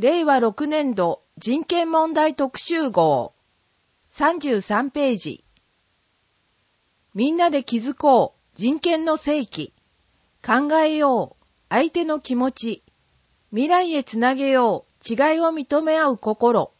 令和6年度人権問題特集号33ページ。みんなで気づこう人権の正規。考えよう相手の気持ち。未来へつなげよう違いを認め合う心。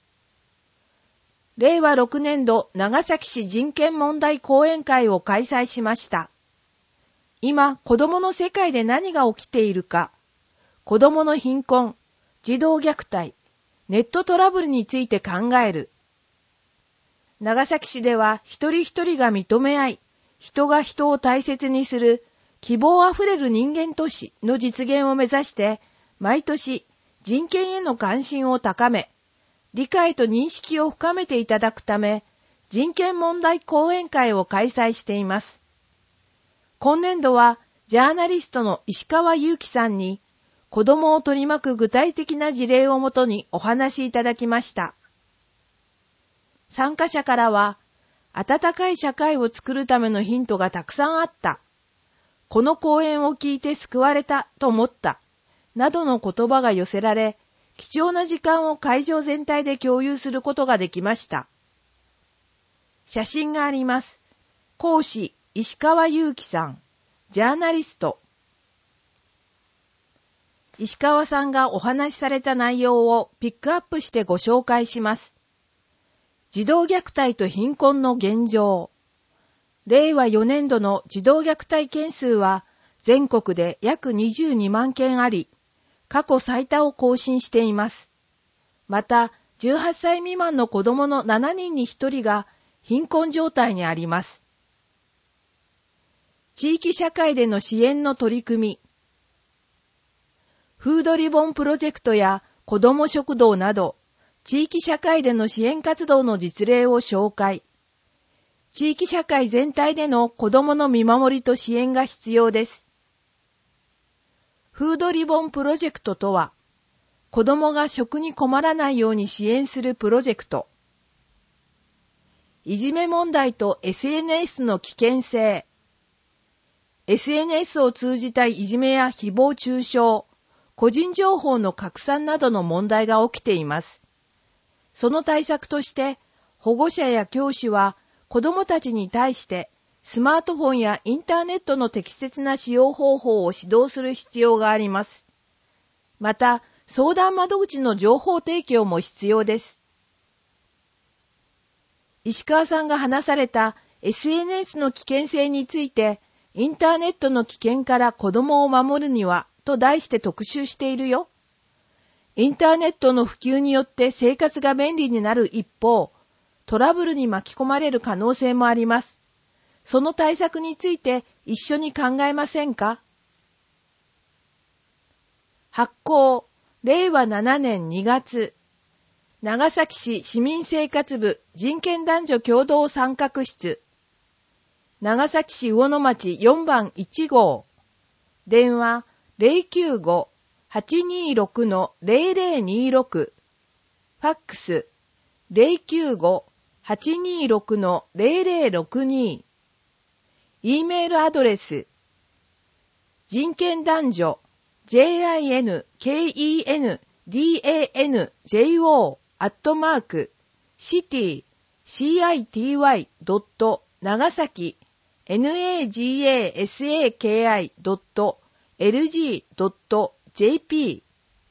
令和6年度長崎市人権問題講演会を開催しました。今、子供の世界で何が起きているか。子供の貧困、児童虐待、ネットトラブルについて考える。長崎市では一人一人が認め合い、人が人を大切にする希望あふれる人間都市の実現を目指して、毎年人権への関心を高め、理解と認識を深めていただくため、人権問題講演会を開催しています。今年度はジャーナリストの石川祐希さんに、子供を取り巻く具体的な事例をもとにお話しいただきました。参加者からは、温かい社会を作るためのヒントがたくさんあった。この講演を聞いて救われたと思った。などの言葉が寄せられ、貴重な時間を会場全体で共有することができました。写真があります。講師、石川祐希さん、ジャーナリスト。石川さんがお話しされた内容をピックアップしてご紹介します。児童虐待と貧困の現状。令和4年度の児童虐待件数は全国で約22万件あり、過去最多を更新しています。また、18歳未満の子供の7人に1人が貧困状態にあります。地域社会での支援の取り組み。フードリボンプロジェクトや子ども食堂など、地域社会での支援活動の実例を紹介。地域社会全体での子どもの見守りと支援が必要です。フードリボンプロジェクトとは、子どもが食に困らないように支援するプロジェクト。いじめ問題と SNS の危険性。SNS を通じたいじめや誹謗中傷、個人情報の拡散などの問題が起きています。その対策として、保護者や教師は子どもたちに対してスマートフォンやインターネットの適切な使用方法を指導する必要があります。また、相談窓口の情報提供も必要です。石川さんが話された SNS の危険性について、インターネットの危険から子どもを守るにはと題して特集しているよ。インターネットの普及によって生活が便利になる一方、トラブルに巻き込まれる可能性もあります。その対策について一緒に考えませんか？発行、令和7年2月、長崎市市民生活部人権男女共同参画室、長崎市魚の町4番1号、電話095-826-0026、ファックス095-826-0062、E メールアドレス、人権男女、city.city.nagasaki.lg.jp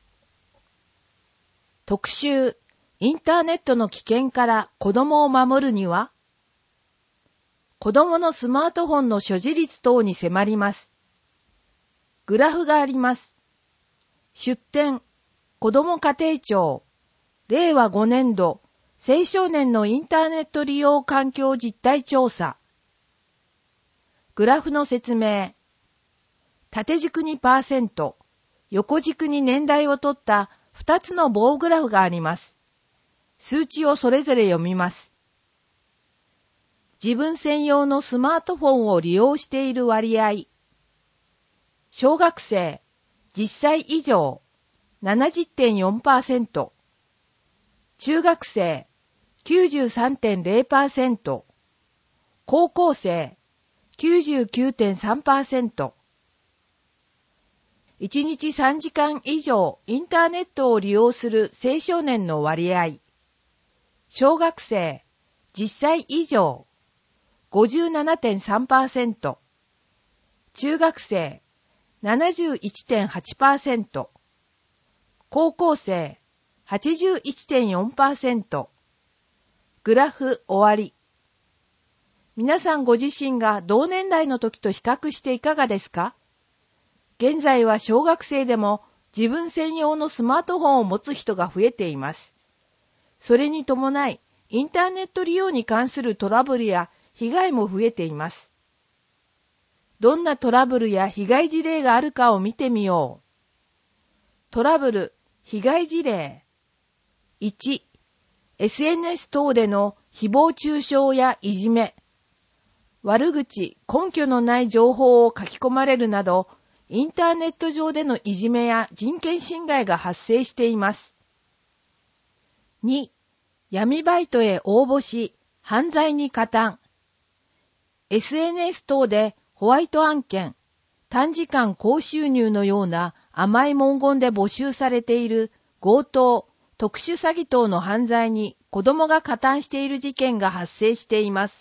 特集、インターネットの危険から子供を守るには、子供のスマートフォンの所持率等に迫ります。グラフがあります。出典、子ども家庭庁、令和5年度、青少年のインターネット利用環境実態調査。グラフの説明。縦軸に%、横軸に年代を取った2つの棒グラフがあります。数値をそれぞれ読みます。自分専用のスマートフォンを利用している割合。小学生、10歳以上、70.4%。中学生、93.0%。高校生、99.3%。 1日3時間以上インターネットを利用する青少年の割合。小学生、10歳以上、57.3%。中学生、71.8%。高校生、81.4%。グラフ終わり。皆さんご自身が同年代の時と比較していかがですか？現在は小学生でも自分専用のスマートフォンを持つ人が増えています。それに伴い、インターネット利用に関するトラブルや被害も増えています。どんなトラブルや被害事例があるかを見てみよう。トラブル、被害事例。1、SNS 等での誹謗中傷やいじめ。悪口、根拠のない情報を書き込まれるなど、インターネット上でのいじめや人権侵害が発生しています。2、闇バイトへ応募し、犯罪に加担。SNS 等でホワイト案件、短時間高収入のような甘い文言で募集されている強盗、特殊詐欺等の犯罪に子供が加担している事件が発生しています。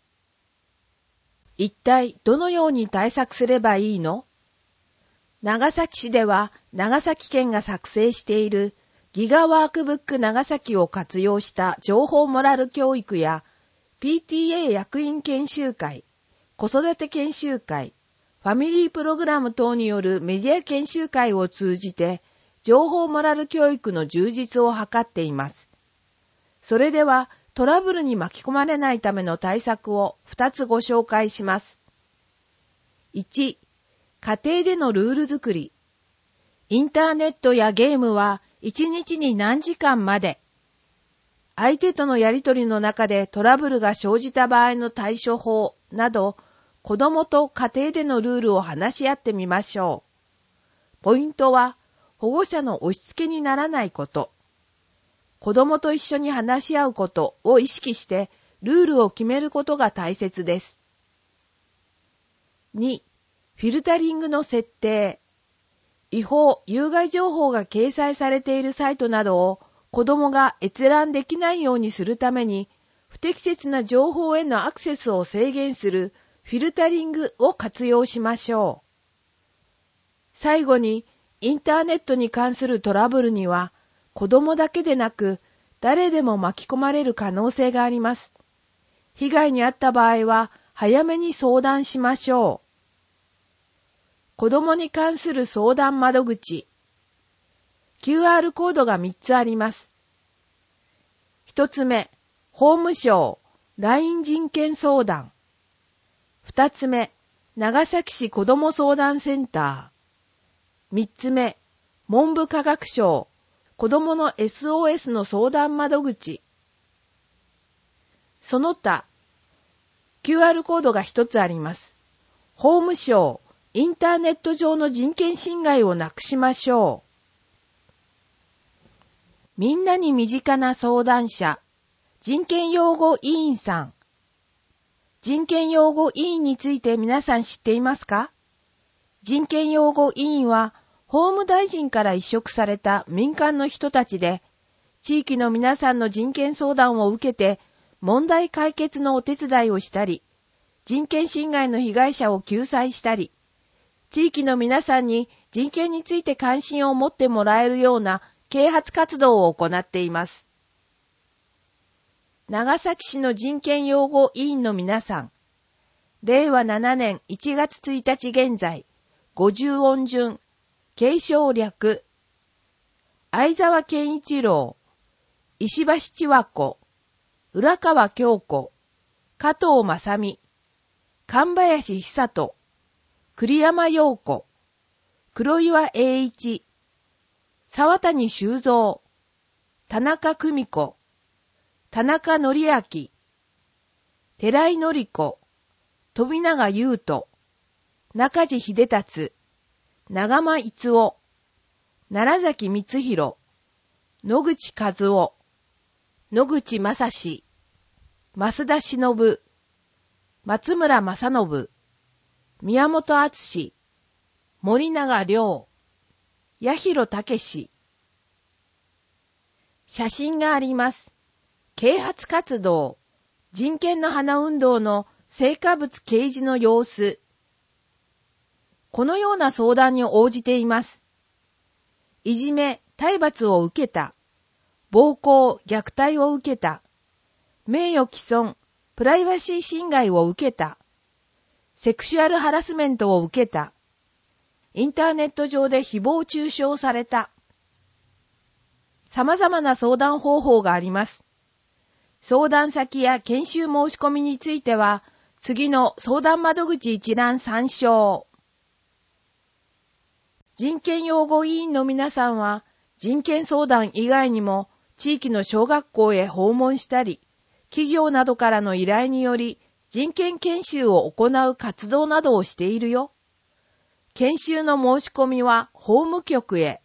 一体どのように対策すればいいの？長崎市では長崎県が作成しているギガワークブック長崎を活用した情報モラル教育や PTA 役員研修会、子育て研修会、ファミリープログラム等によるメディア研修会を通じて情報モラル教育の充実を図っています。それではトラブルに巻き込まれないための対策を2つご紹介します。1、家庭でのルール作り。インターネットやゲームは1日に何時間まで。相手とのやりとりの中でトラブルが生じた場合の対処法など、子供と家庭でのルールを話し合ってみましょう。ポイントは、保護者の押し付けにならないこと。子供と一緒に話し合うことを意識して、ルールを決めることが大切です。2、フィルタリングの設定。違法、有害情報が掲載されているサイトなどを子供が閲覧できないようにするために、不適切な情報へのアクセスを制限するフィルタリングを活用しましょう。最後に、インターネットに関するトラブルには、子供だけでなく、誰でも巻き込まれる可能性があります。被害に遭った場合は、早めに相談しましょう。子供に関する相談窓口。QR コードが3つあります。1つ目、法務省 LINE 人権相談。2つ目、長崎市子ども相談センター。3つ目、文部科学省子どもの SOS の相談窓口。その他、QR コードが1つあります。法務省インターネット上の人権侵害をなくしましょう。みんなに身近な相談者、人権擁護委員さん。人権擁護委員について皆さん知っていますか？人権擁護委員は、法務大臣から委嘱された民間の人たちで、地域の皆さんの人権相談を受けて、問題解決のお手伝いをしたり、人権侵害の被害者を救済したり、地域の皆さんに人権について関心を持ってもらえるような啓発活動を行っています。長崎市の人権擁護委員の皆さん、令和7年1月1日現在、50音順、継承略、相沢健一郎、石橋千和子、浦川京子、加藤正美、神林久人、栗山陽子、黒岩栄一、沢谷修造、田中久美子、田中則明、寺井典子、富永優斗、中地秀達、長間逸夫、奈良崎光弘、野口和夫、野口正史、増田忍、松村正信、宮本敦史、 森永亮、八尋武。写真があります。啓発活動、人権の花運動の成果物掲示の様子。このような相談に応じています。いじめ、体罰を受けた。暴行、虐待を受けた。名誉毀損、プライバシー侵害を受けた。セクシュアルハラスメントを受けた。インターネット上で誹謗中傷された。様々な相談方法があります。相談先や研修申し込みについては、次の相談窓口一覧参照。人権擁護委員の皆さんは、人権相談以外にも、地域の小学校へ訪問したり、企業などからの依頼により、人権研修を行う活動などをしているよ。研修の申し込みは法務局へ。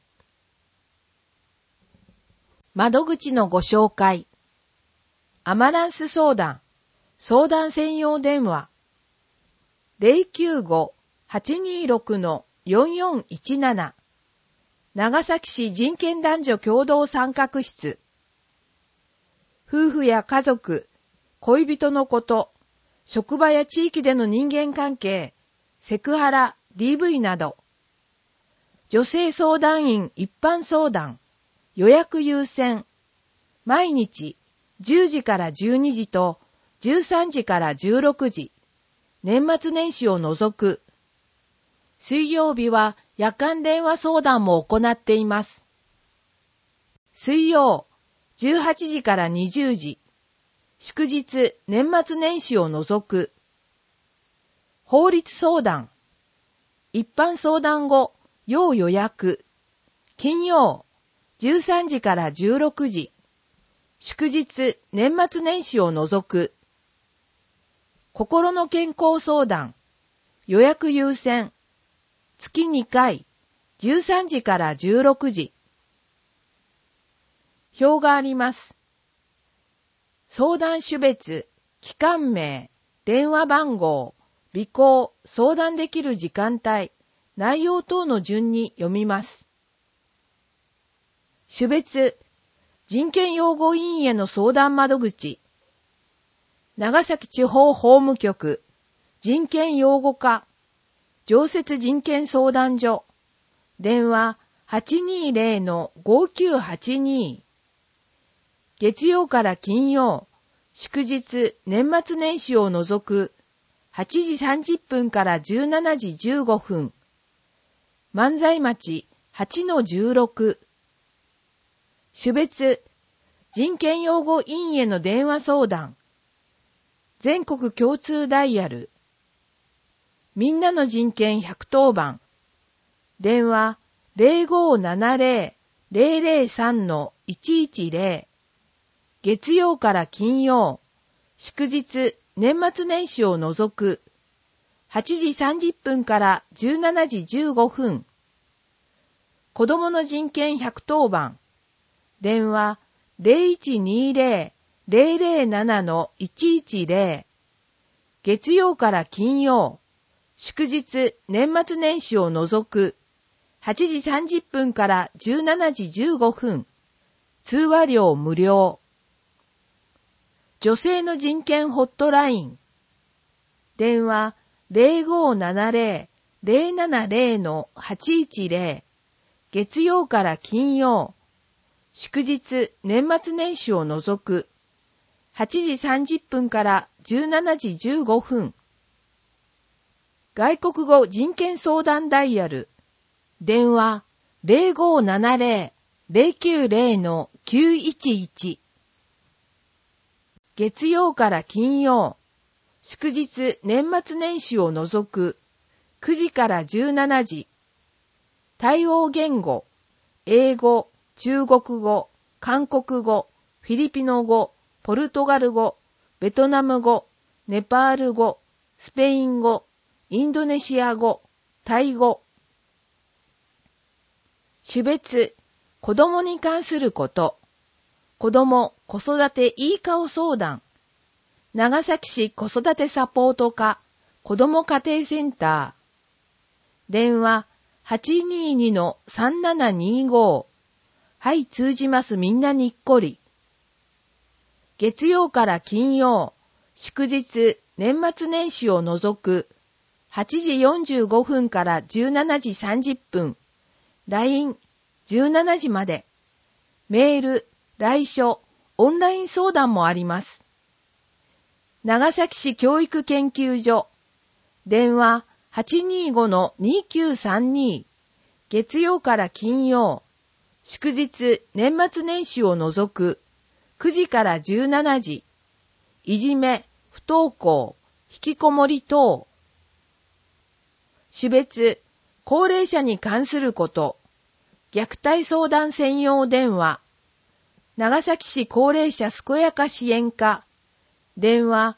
窓口のご紹介。アマランス相談、相談専用電話。095-826-4417 長崎市人権男女共同参画室。夫婦や家族、恋人のこと、職場や地域での人間関係、セクハラ、DV など。女性相談員一般相談、予約優先。毎日10時から12時と13時から16時。年末年始を除く。水曜日は夜間電話相談も行っています。水曜18時から20時。祝日年末年始を除く。法律相談。一般相談後、要予約。金曜13時から16時。祝日年末年始を除く。心の健康相談。予約優先。月2回。13時から16時。表があります。相談種別、期間名、電話番号、尾行、相談できる時間帯、内容等の順に読みます。種別、人権擁護委員への相談窓口。長崎地方法務局、人権擁護課、常設人権相談所、電話 820-5982。月曜から金曜、祝日、年末年始を除く、8時30分から17時15分。万歳町 8-16。種別、人権擁護委員への電話相談。全国共通ダイヤル。みんなの人権110番。電話 0570-003-110。月曜から金曜、祝日、年末年始を除く、8時30分から17時15分。子どもの人権110番。電話 0120-007-110。月曜から金曜、祝日、年末年始を除く、8時30分から17時15分。通話料無料。女性の人権ホットライン。電話 0570-070-810。月曜から金曜。祝日、年末年始を除く。8時30分から17時15分。外国語人権相談ダイヤル。電話 0570-090-911。月曜から金曜、祝日年末年始を除く、9時から17時。対応言語、英語、中国語、韓国語、フィリピノ語、ポルトガル語、ベトナム語、ネパール語、スペイン語、インドネシア語、タイ語。種別、子供に関すること。子供・子育ていい顔相談。長崎市子育てサポート課子ども家庭センター。電話 822-3725。はい、通じます。みんなにっこり。月曜から金曜、祝日、年末年始を除く、8時45分から17時30分、LINE、17時まで、メール、来書、オンライン相談もあります。長崎市教育研究所、電話 825-2932、月曜から金曜、祝日、年末年始を除く、9時から17時、いじめ、不登校、引きこもり等。種別、高齢者に関すること、虐待相談専用電話、長崎市高齢者健やか支援課、電話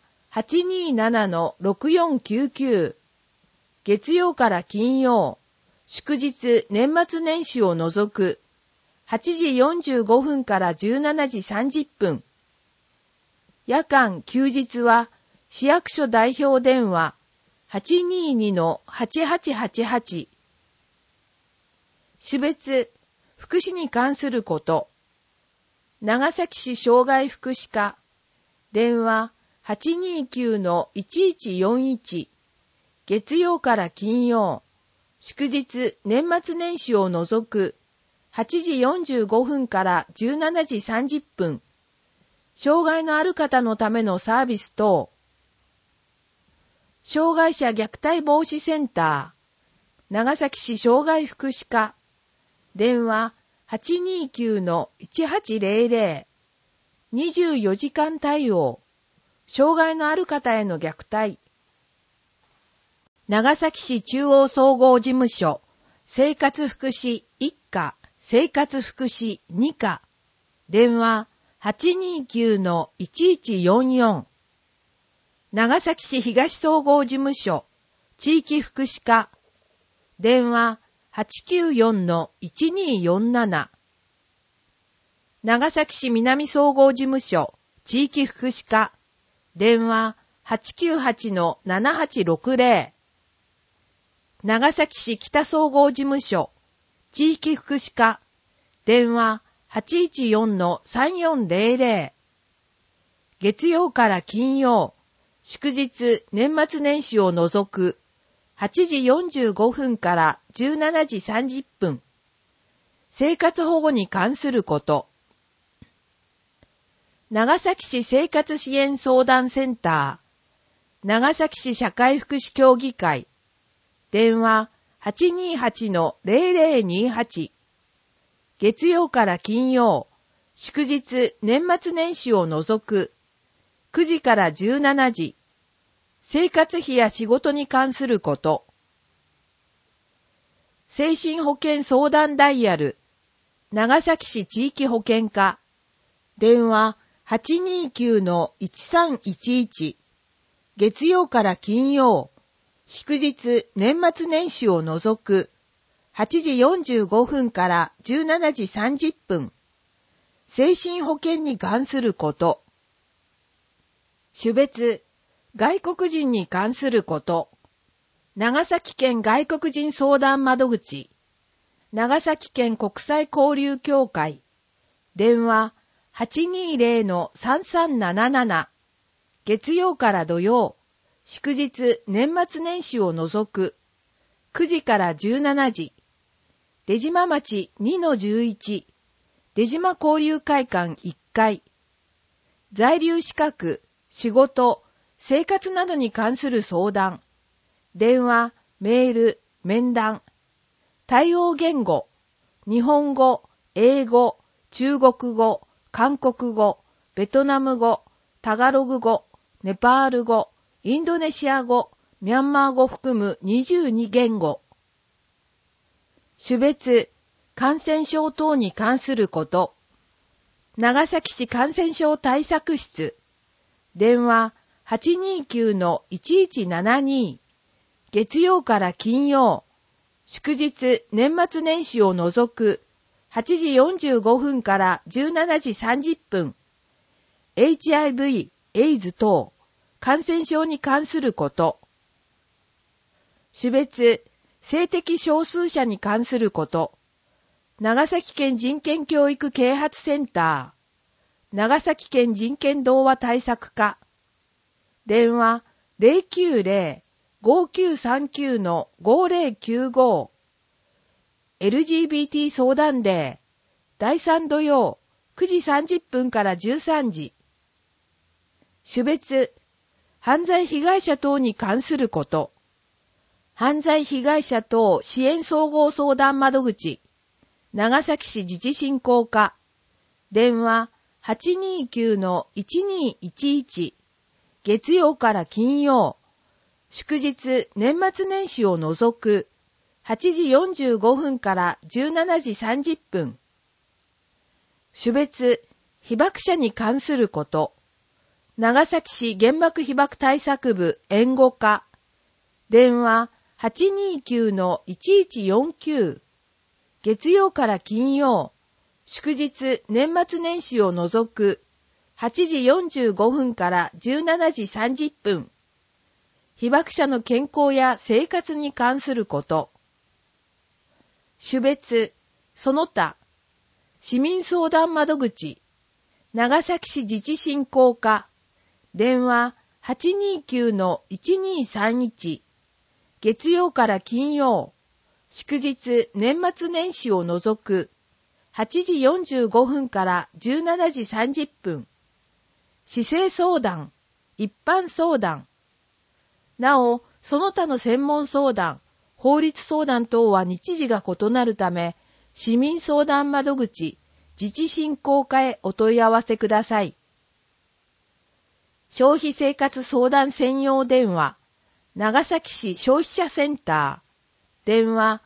827-6499、月曜から金曜、祝日、年末年始を除く、8時45分から17時30分。夜間、休日は、市役所代表電話 822-8888。種別、福祉に関すること。長崎市障害福祉課、電話 829-1141。月曜から金曜、祝日、年末年始を除く、8時45分から17時30分。障害のある方のためのサービス等。障害者虐待防止センター、長崎市障害福祉課、電話 829-1800。24時間対応。障害のある方への虐待。長崎市中央総合事務所、生活福祉1課、生活福祉2課、電話 829-1144。長崎市東総合事務所、地域福祉課、電話 894-1247。長崎市南総合事務所、地域福祉課、電話 898-7860。長崎市北総合事務所、地域福祉課、電話 814-3400。月曜から金曜、祝日、年末年始を除く、8時45分から17時30分。生活保護に関すること。長崎市生活支援相談センター、長崎市社会福祉協議会、電話 828-0028。月曜から金曜、祝日、年末年始を除く、9時から17時。生活費や仕事に関すること。精神保健相談ダイヤル、長崎市地域保健課、電話 829-1311。月曜から金曜、祝日、年末年始を除く、8時45分から17時30分。精神保健に関すること。種別、外国人に関すること。長崎県外国人相談窓口。長崎県国際交流協会。電話 820-3377。月曜から土曜。祝日、年末年始を除く。9時から17時。出島町 2-11。出島交流会館1階。在留資格、仕事、生活などに関する相談。電話、メール、面談。対応言語。日本語、英語、中国語、韓国語、ベトナム語、タガログ語、ネパール語、インドネシア語、ミャンマー語含む22言語。種別、感染症等に関すること。長崎市感染症対策室。電話 829-1172。月曜から金曜。祝日、年末年始を除く。8時45分から17時30分。HIV、エイズ等。感染症に関すること。種別、 性的少数者に関すること。長崎県人権教育啓発センター。長崎県人権童話対策課。電話090-5939-5095。LGBT 相談デー。第3土曜9時30分から13時。種別、犯罪被害者等に関すること。犯罪被害者等支援総合相談窓口。長崎市自治振興課。電話829-1211。月曜から金曜。祝日年末年始を除く。8時45分から17時30分。種別、被爆者に関すること。長崎市原爆被爆対策部援護課。電話829-1149。月曜から金曜。祝日年末年始を除く。8時45分から17時30分。被爆者の健康や生活に関すること。種別、その他。市民相談窓口。長崎市自治振興課。電話829-1231。月曜から金曜。祝日年末年始を除く。8時45分から17時30分。市政相談、一般相談。なお、その他の専門相談、法律相談等は日時が異なるため、市民相談窓口、自治振興課へお問い合わせください。消費生活相談専用電話、長崎市消費者センター、電話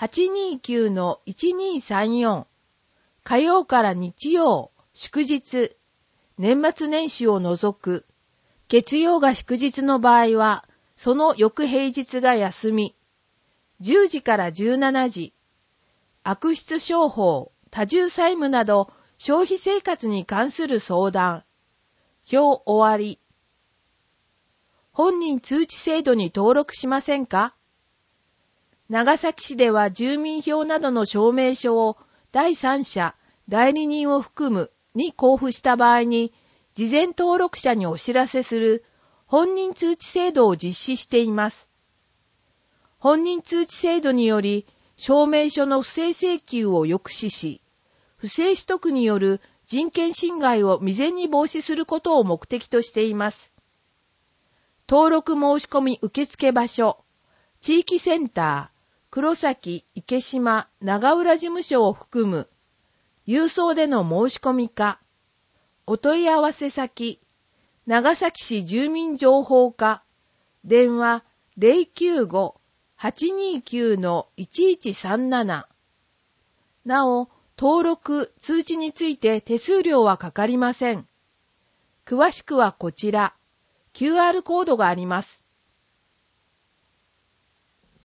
829-1234、火曜から日曜、祝日、年末年始を除く、月曜が祝日の場合は、その翌平日が休み、10時から17時、悪質商法、多重債務など消費生活に関する相談。表終わり。本人通知制度に登録しませんか？長崎市では住民票などの証明書を第三者、代理人を含むに交付した場合に、事前登録者にお知らせする本人通知制度を実施しています。本人通知制度により、証明書の不正請求を抑止し、不正取得による人権侵害を未然に防止することを目的としています。登録申し込み受付場所、地域センター、黒崎、池島、長浦事務所を含む、郵送での申し込みか、お問い合わせ先、長崎市住民情報課、電話095-829-1137。なお、登録、通知について手数料はかかりません。詳しくはこちら、QR コードがあります。